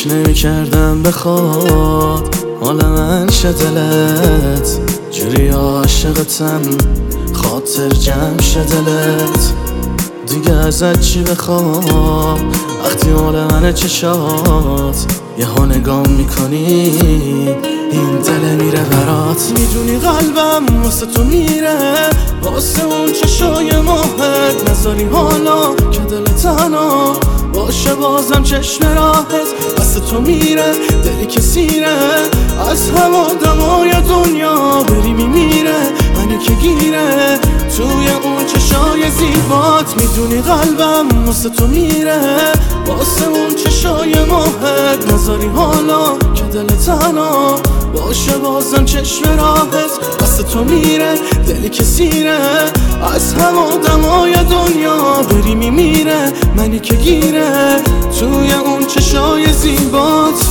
فکر نمی کردم بخواد حال من شه دلت، جوری عاشقتم خاطر جمع شه دلت. دیگه ازت چی بخوام وقتی مال منه چشات یهو نگام میکنی این دل میره برات. میدونی قلبم واسه تو میره، واسه اون چشای ماهت نذاری حالا که دل تنها باشه بازم چشم راهت واسه تو میره. دلی که سیره از هم آدمای دنیا بری میمیره، منی که گیره توی اون چشای زیبات. میدونی قلبم واسه تو میره، واسه اون چشای ماهت نذاری حالا که دل تنها باشه بازم چشم راهت واسه تو میره. دلی که سیره از هم آدمای دنیا بری میمیره، منی که گیره توی اون چشای زیبات.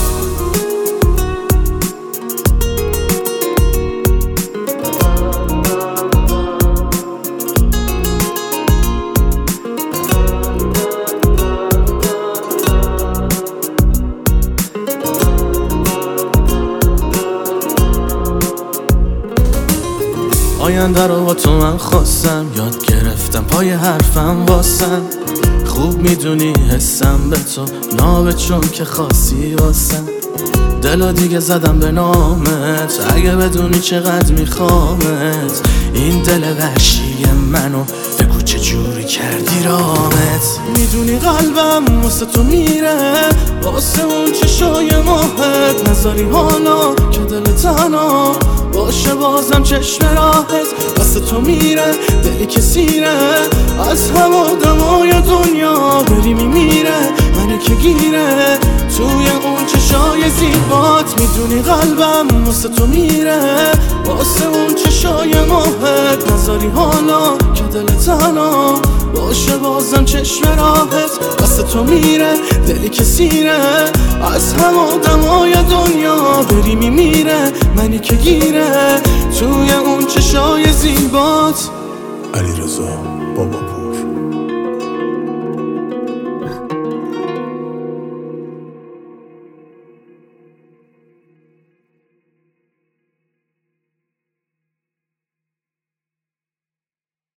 آینده رو با تو من خواستم، یاد گرفتم پای حرفم واسم. خوب میدونی حسم به تو نابه چون که خاصی واسم. دلو دیگه زدم به نامت، اگه بدونی چقدر میخوامت. این دل وحشی منو بگو چه جوری کردی رامت. میدونی قلبم واسه تو میره، واسه اون چشای ماهت نذاری حالا که دل تنها باشه بازم چشم راهت واسه تو میره. دلی که سیره از هم آدمای دنیا بری میمیره، منی که گیره توی اون چشای زیبات. میدونی قلبم واسه تو میره، واسه اون چشای ماهت نذاری حالا که دل تنها باشه بازم چشم راهت واسه تو میره. دلی که سیره از هم آدمای دنیا بری میمیره، منی که گیره توی اون چشای زیبات. علیرضا باباپور.